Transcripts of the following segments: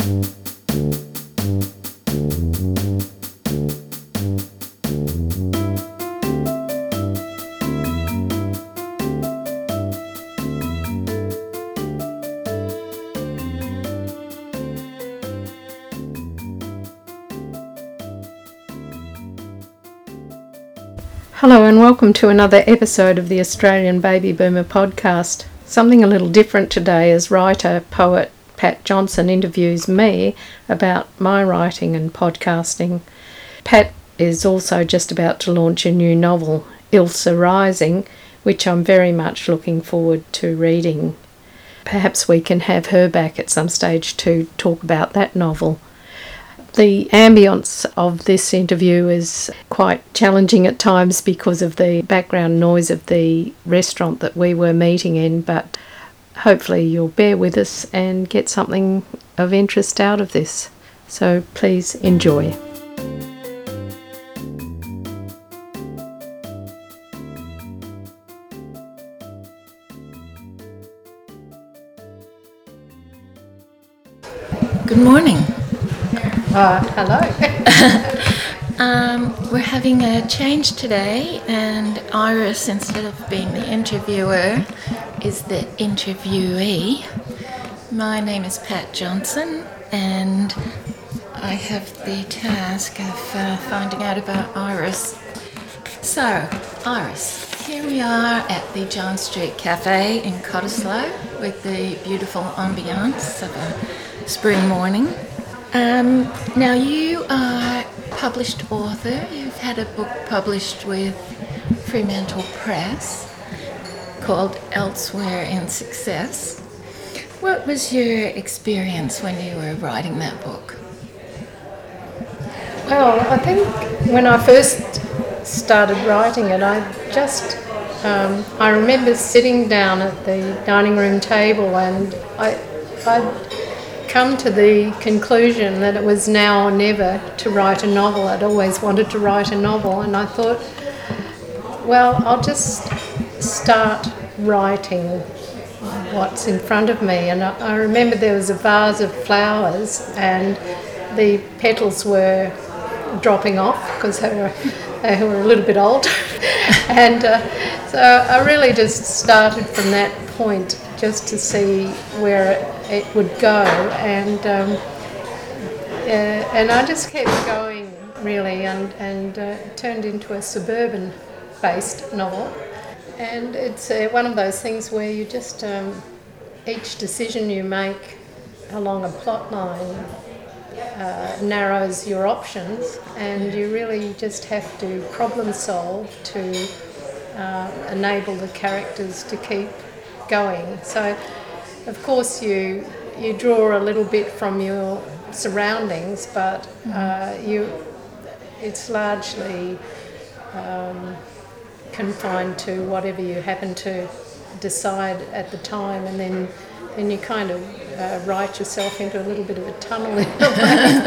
Hello and welcome to another episode of the Australian Baby Boomer podcast. Something a little different today as writer, poet Pat Johnson interviews me about my writing and podcasting. Pat is also just about to launch a new novel, Ilsa Rising, which I'm very much looking forward to reading. Perhaps we can have her back at some stage to talk about that novel. The ambience of this interview is quite challenging at times because of the background noise of the restaurant that we were meeting in, but hopefully you'll bear with us and get something of interest out of this. So please enjoy. Good morning. Hello. We're having a change today, and Iris, instead of being the interviewer, is the interviewee. My name is Pat Johnson, and I have the task of finding out about Iris. So, Iris, here we are at the John Street Cafe in Cottesloe with the beautiful ambience of a spring morning. Now you are a published author. You've had a book published with Fremantle Press called Elsewhere in Success. What was your experience when you were writing that book? Well, I think when I first started writing it, I remember sitting down at the dining room table and I'd come to the conclusion that it was now or never to write a novel. I'd always wanted to write a novel, and I thought, well, I'll just start writing what's in front of me. And I remember there was a vase of flowers and the petals were dropping off because they were a little bit old. And so I really just started from that point just to see where it would go, and I just kept going really, and it turned into a suburban-based novel. And it's one of those things where you just each decision you make along a plot line narrows your options, and you really just have to problem solve to enable the characters to keep going. So of course you draw a little bit from your surroundings, but it's largely confined to whatever you happen to decide at the time, and then you kind of write yourself into a little bit of a tunnel in a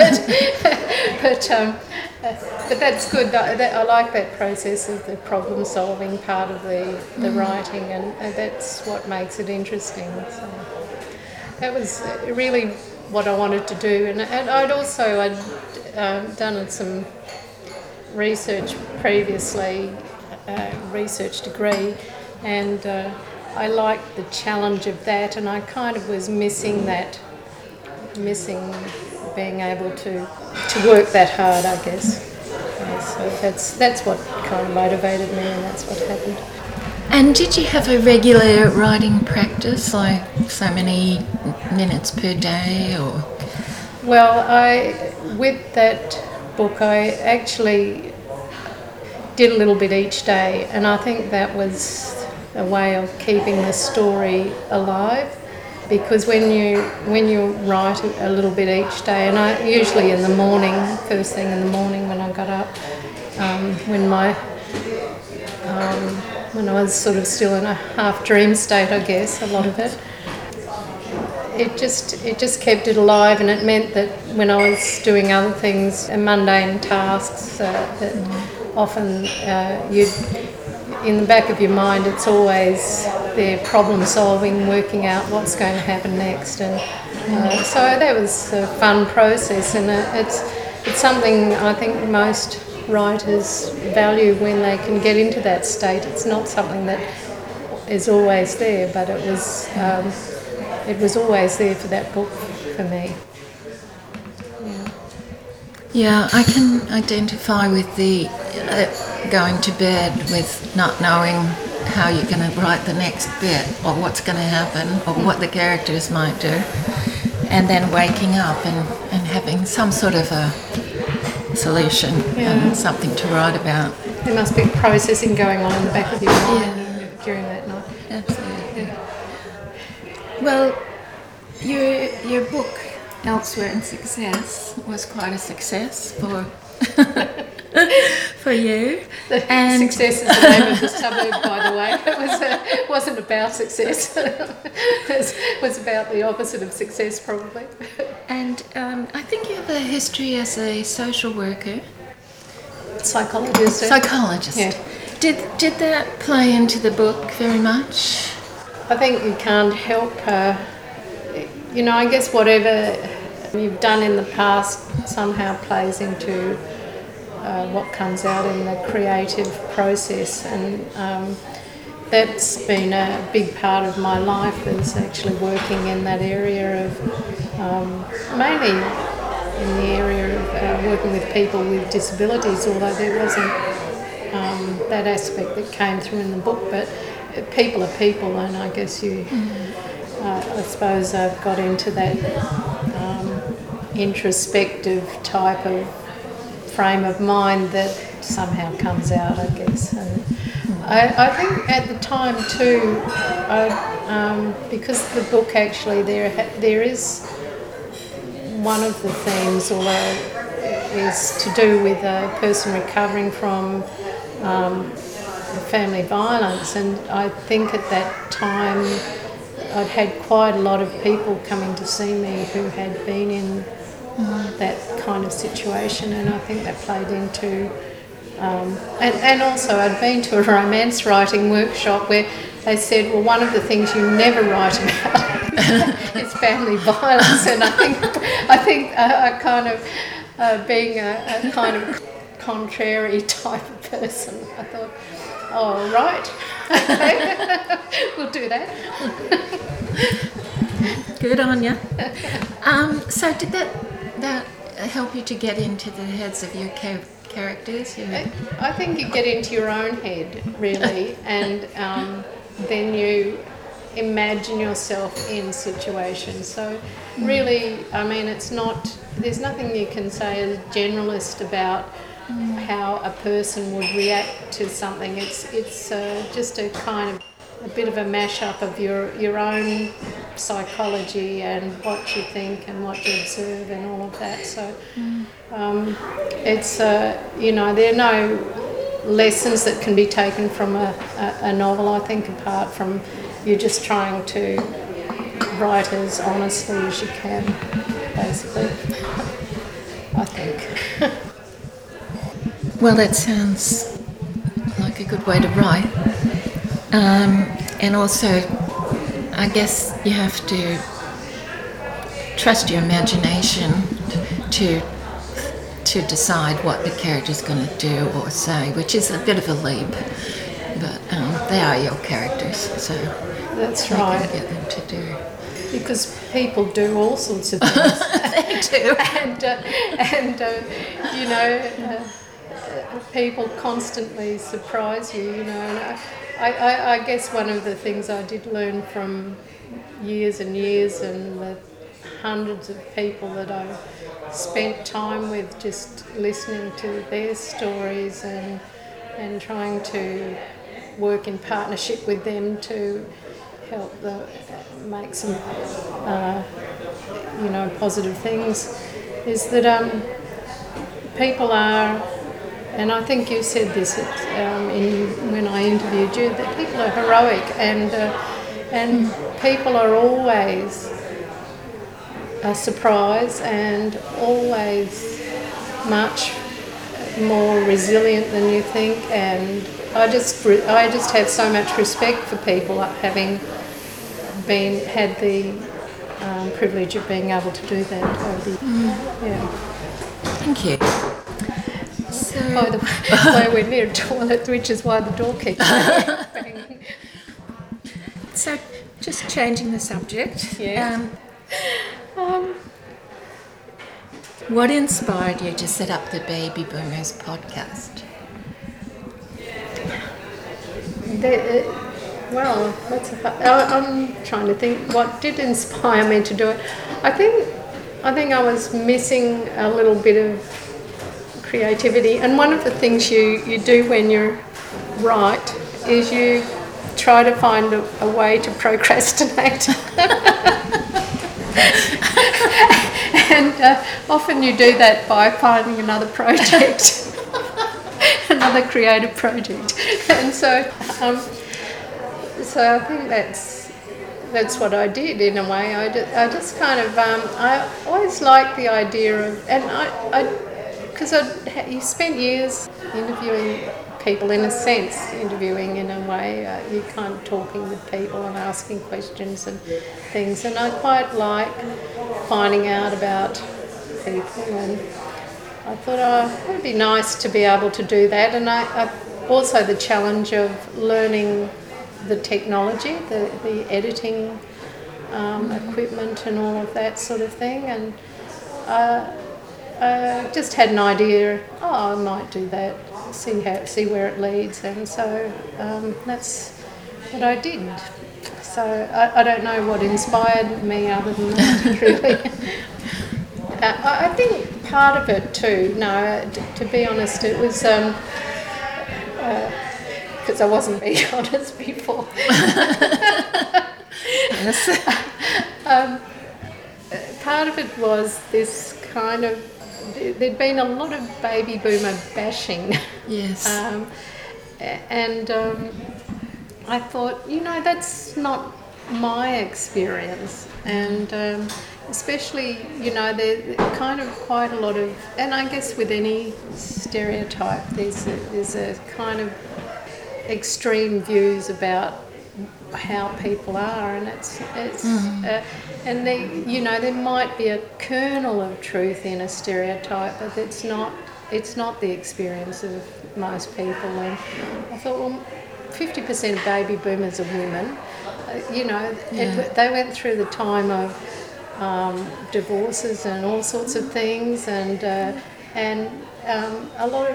way. But that's good. I like that process of the problem solving part of the writing, and that's what makes it interesting. So that was really what I wanted to do, and I'd done some research previously, research degree, and I liked the challenge of that, and I kind of was missing being able to work that hard, I guess. So that's what kind of motivated me, and that's what happened. And did you have a regular writing practice, like so many minutes per day, or? Well, with that book, I actually did a little bit each day, and I think that was a way of keeping the story alive, because when you write a little bit each day, and I usually in the morning, first thing in the morning when I got up, when I was sort of still in a half dream state, I guess, a lot of it. It just kept it alive, and it meant that when I was doing other things, mundane tasks, that often in the back of your mind, it's always there, problem solving, working out what's going to happen next, and So that was a fun process, and it's something I think most writers value when they can get into that state. It's not something that is always there, but it was always there for that book for me. Yeah, I can identify with the going to bed with not knowing how you're going to write the next bit or what's going to happen or what the characters might do, and then waking up and having some sort of a solution and something to write about. There must be processing going on in the back of your mind during that night. Absolutely. Well, your book, Elsewhere in Success, was quite a success for you. And Success is the name of the suburb, by the way. It wasn't about success. It was about the opposite of success, probably. And I think you have a history as a social worker. Psychologist. Yeah. Did that play into the book very much? I think you can't help, I guess whatever you've done in the past somehow plays into what comes out in the creative process, and that's been a big part of my life, is actually working in that area of mainly in the area of working with people with disabilities, although there wasn't that aspect that came through in the book, but people are people, and I guess I suppose I've got into that introspective type of frame of mind that somehow comes out, I guess. And I think at the time too, because the book actually there is one of the themes, although is to do with a person recovering from family violence, and I think at that time I'd had quite a lot of people coming to see me who had been in that kind of situation, and I think that played into and also I'd been to a romance writing workshop where they said, well, one of the things you never write about is family violence, and I think I kind of being a kind of contrary type of person, I thought, oh, right, okay, we'll do that. Good on you. So did that help you to get into the heads of your characters? I think you get into your own head, really, and then you imagine yourself in situations. So really, I mean, there's nothing you can say as a generalist about how a person would react to something. It's just a kind of a bit of a mash-up of your own psychology and what you think and what you observe and all of that. So it's, there are no lessons that can be taken from a novel, I think, apart from you're just trying to write as honestly as you can, basically, I think. Well, that sounds like a good way to write. And also, I guess you have to trust your imagination to decide what the character's going to do or say, which is a bit of a leap. But they are your characters, so that's right. Can get them to do. Because people do all sorts of things. They do. People constantly surprise you, And I guess one of the things I did learn from years and years and the hundreds of people that I spent time with, just listening to their stories and trying to work in partnership with them to help make some positive things, is that people are, and I think you said this when I interviewed you, that people are heroic and people are always a surprise and always much more resilient than you think, and I just have so much respect for people having had the privilege of being able to do that, Toby. Yeah. Thank you. So, By the way, we're near a toilet, which is why the door keeps banging. So, just changing the subject. Yeah. What inspired you to set up the Baby Boomers podcast? Well, I'm trying to think what did inspire me to do it. I think I was missing a little bit of creativity, and one of the things you do when you write is you try to find a way to procrastinate. And often you do that by finding another project, another creative project. And so I think that's what I did in a way. I just kind of, I always liked the idea of, and because you spent years interviewing people, in a sense, interviewing in a way, you're kind of talking with people and asking questions and things, and I quite like finding out about people, and I thought, it would be nice to be able to do that, and I also the challenge of learning the technology, the editing equipment and all of that sort of thing, and I just had an idea, I might do that, see where it leads, and so that's what I did. So I don't know what inspired me other than that, really. I think part of it too, to be honest, it was because I wasn't being honest before. Yes. Part of it was this kind of, there'd been a lot of baby boomer bashing. Yes. And I thought, that's not my experience. And especially, there's kind of quite a lot of, and I guess with any stereotype, there's a kind of extreme views about how people are, and and there might be a kernel of truth in a stereotype, but it's not the experience of most people. And I thought, well, 50% of baby boomers are women. They went through the time of divorces and all sorts of things, and a lot of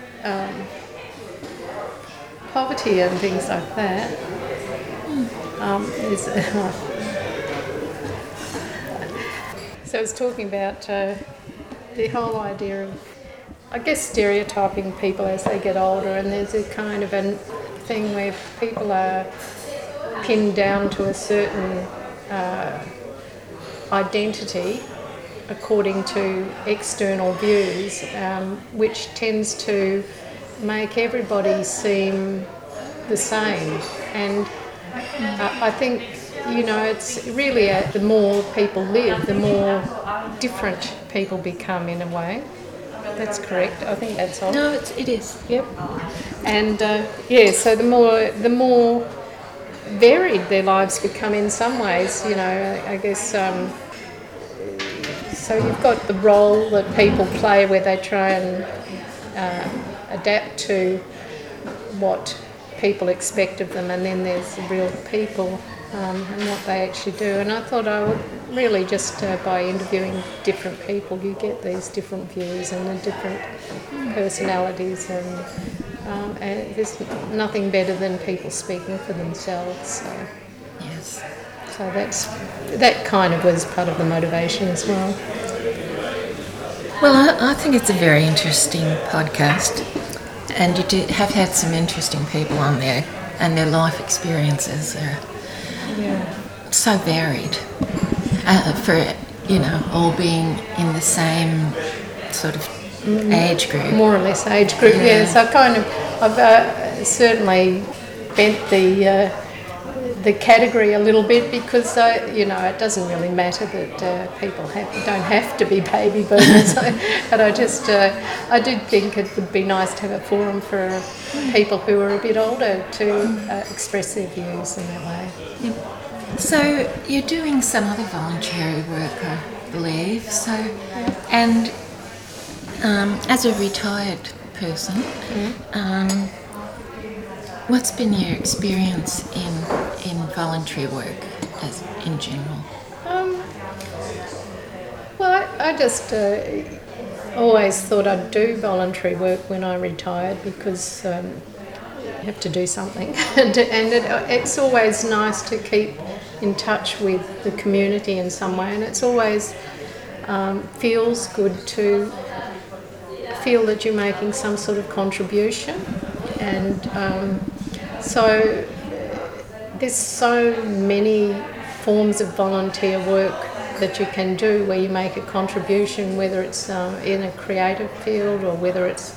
poverty and things like that. So I was talking about the whole idea of, I guess, stereotyping people as they get older, and there's a kind of a thing where people are pinned down to a certain identity according to external views, which tends to make everybody seem the same. And I think, it's really the more people live, the more different people become in a way. That's correct. I think that's all. No, it is. Yep. And so the more varied their lives become in some ways, I guess. So you've got the role that people play where they try and adapt to what people expect of them, and then there's the real people and what they actually do. And I thought I would really just by interviewing different people, you get these different views and the different personalities, and there's nothing better than people speaking for themselves. So. Yes. So that kind of was part of the motivation as well. Well, I think it's a very interesting podcast, and you have had some interesting people on there, and their life experiences are so varied for all being in the same sort of age group. More or less age group, yeah. So I've certainly bent the category a little bit, because it doesn't really matter that people don't have to be baby boomers. But I did think it would be nice to have a forum for people who are a bit older to express their views in that way. Yeah. So you're doing some other voluntary work, I believe. So, and as a retired person, what's been your experience in voluntary work as in general? Well, I just always thought I'd do voluntary work when I retired because you have to do something, and it's always nice to keep in touch with the community in some way, and it's always feels good to feel that you're making some sort of contribution, and so there's so many forms of volunteer work that you can do where you make a contribution, whether it's in a creative field or whether it's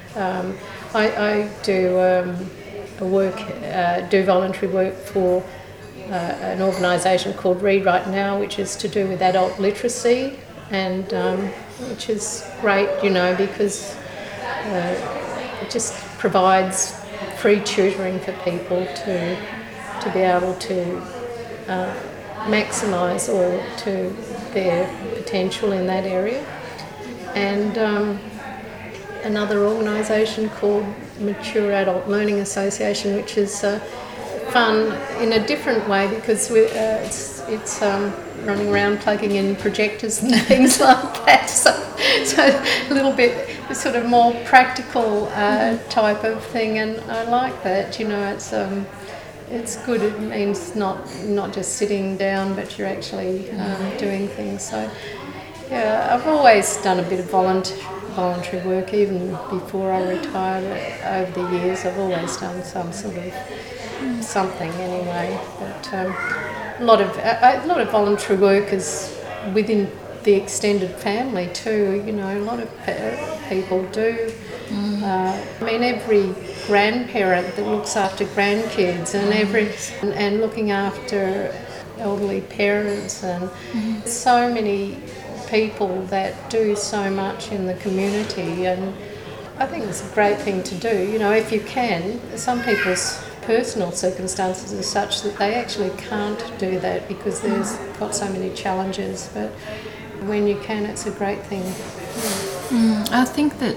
I do do voluntary work for an organisation called Read Right Now, which is to do with adult literacy, and which is great, because it just provides free tutoring for people to be able to maximise or to their potential in that area. And another organisation called Mature Adult Learning Association, which is fun in a different way because it's running around plugging in projectors and things like that. So a little bit sort of more practical type of thing, and I like that. It's good. It means not just sitting down, but you're actually doing things. So yeah, I've always done a bit of voluntary work, even before I retired. Over the years, I've always done some sort of something anyway. But a lot of voluntary work is within the extended family too. A lot of people do. Every grandparent that looks after grandkids and looking after elderly parents, and so many people that do so much in the community, and I think it's a great thing to do. If you can. Some people's personal circumstances are such that they actually can't do that because there's got so many challenges, but when you can, it's a great thing. I think that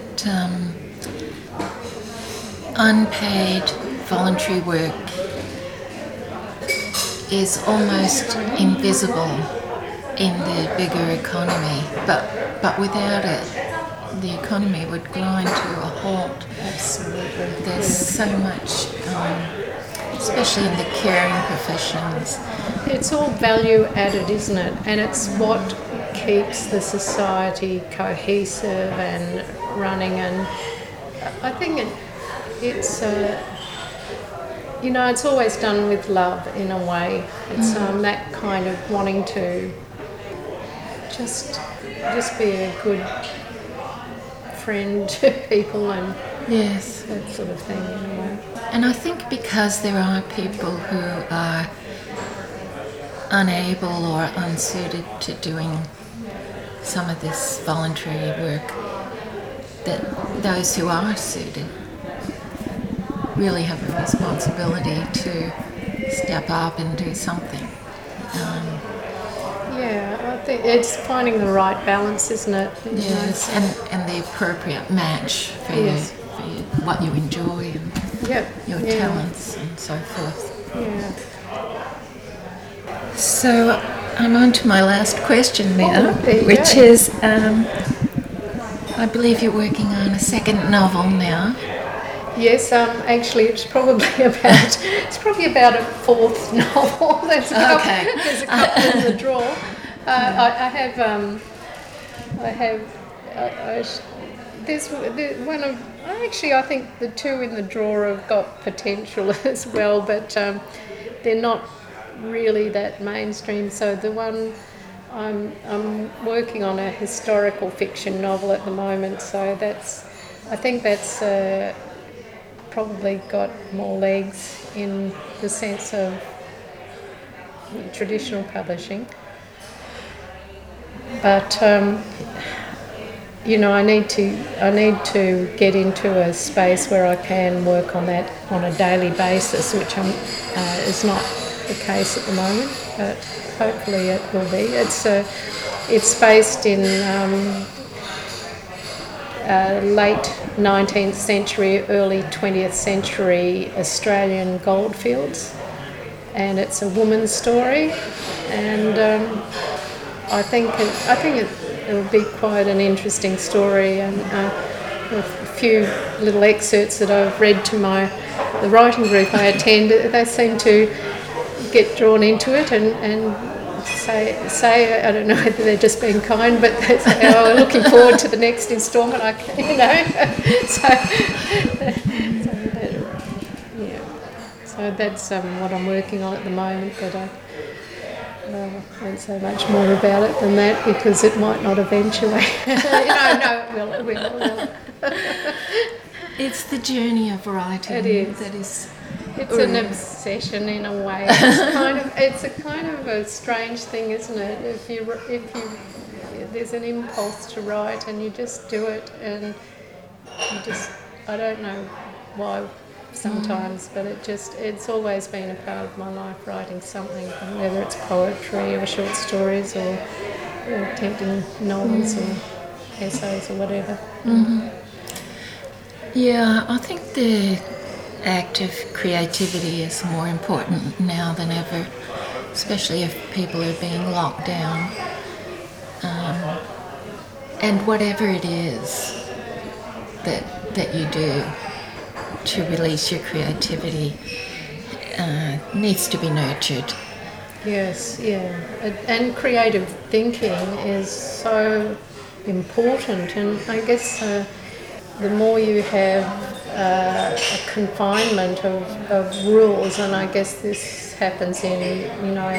unpaid voluntary work is almost invisible in the bigger economy, but without it, the economy would grind to a halt. Absolutely. There's so much, especially in the caring professions. It's all value added, isn't it? And it's what keeps the society cohesive and running, and I think it's it's always done with love in a way. It's that kind of wanting to just be a good friend to people, and yes, that sort of thing in a way. And I think because there are people who are unable or unsuited to doing some of this voluntary work, that those who are suited really have a responsibility to step up and do something. I think it's finding the right balance, isn't it? Yes, and the appropriate match for what you enjoy and your talents and so forth. Yeah. So I'm on to my last question now, which go. is, I believe you're working on a second novel now. Yes, actually, it's probably about a fourth novel. There's a couple in the drawer. There's one of. Actually, I think the two in the drawer have got potential as well, but they're not really that mainstream. So the one I'm working on a historical fiction novel at the moment. So I think that's probably got more legs in the sense of traditional publishing. But I need to get into a space where I can work on that on a daily basis, which is not the case at the moment, but hopefully it will be. It's based in late 19th century, early 20th century Australian goldfields, and it's a woman's story, and I think it will be quite an interesting story, and a few little excerpts that I've read to the writing group I attend, they seem to get drawn into it and say I don't know whether they're just being kind, but they say, oh, we're looking forward to the next instalment. So that's what I'm working on at the moment, but I won't say much more about it than that because it might not eventuate. No, it will. It's the journey of writing. It is. That is. It's an obsession in a way. It's a kind of a strange thing, isn't it? If you there's an impulse to write and you just do it, and I don't know why sometimes, but it's always been a part of my life, writing something, whether it's poetry or short stories or tempting novels or essays or whatever. Mm-hmm. Yeah, I think the act of creativity is more important now than ever, especially if people are being locked down. And whatever it is that you do to release your creativity needs to be nurtured. Yes, yeah. And creative thinking is so important, and I guess the more you have a confinement of rules, and I guess this happens in,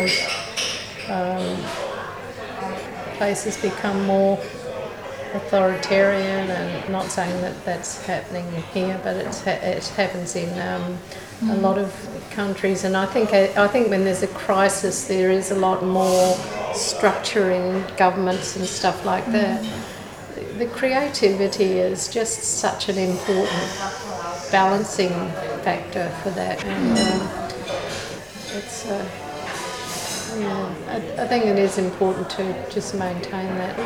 places become more authoritarian, and not saying that that's happening here, but it happens in a lot of countries, and I think when there's a crisis there is a lot more structure in governments and stuff like that. The creativity is just such an important balancing factor for that, and I think it is important to just maintain that.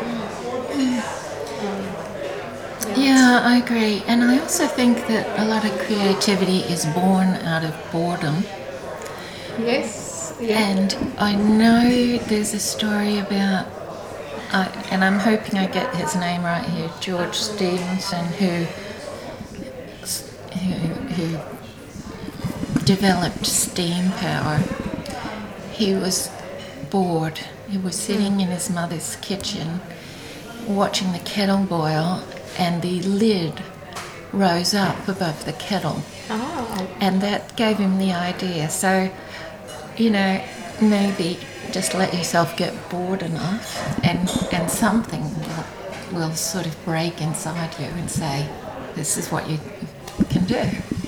Yeah, I agree, and I also think that a lot of creativity is born out of boredom. Yes. Yeah. And I know there's a story about, and I'm hoping I get his name right here, George Stephenson, who developed steam power. He was bored. He was sitting in his mother's kitchen watching the kettle boil, and the lid rose up above the kettle. Oh. And that gave him the idea. So, maybe just let yourself get bored enough and something will sort of break inside you and say, this is what you can do.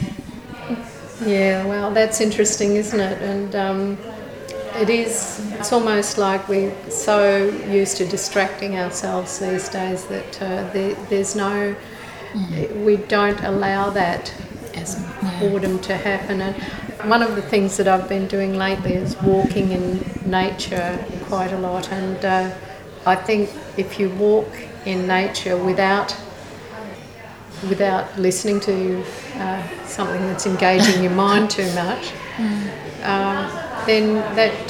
Yeah, well, that's interesting, isn't it? And it's almost like we're so used to distracting ourselves these days that there's no, we don't allow that boredom to happen. And one of the things that I've been doing lately is walking in nature quite a lot, and I think if you walk in nature without listening to something that's engaging your mind too much, then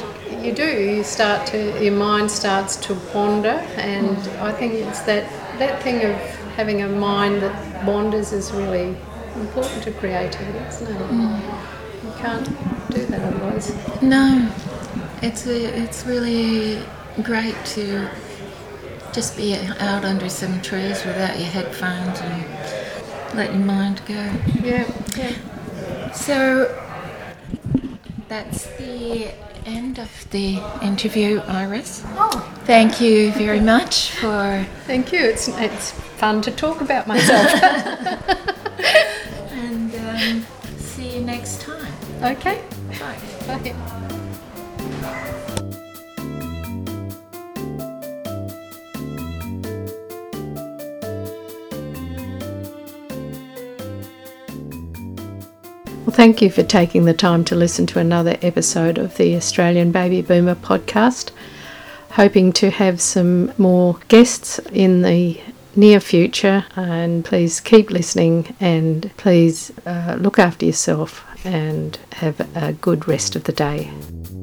your mind starts to wander, and I think it's that thing of having a mind that wanders is really important to creativity, isn't it? You can't do that otherwise. No, it's really great to just be out under some trees without your headphones and let your mind go. Yeah. So that's the end of the interview, Iris. Oh. Thank you very much for... Thank you. It's fun to talk about myself. And see you next time. Okay. Bye. Bye. Well, thank you for taking the time to listen to another episode of the Australian Baby Boomer podcast. Hoping to have some more guests in the near future, and please keep listening, and please look after yourself and have a good rest of the day.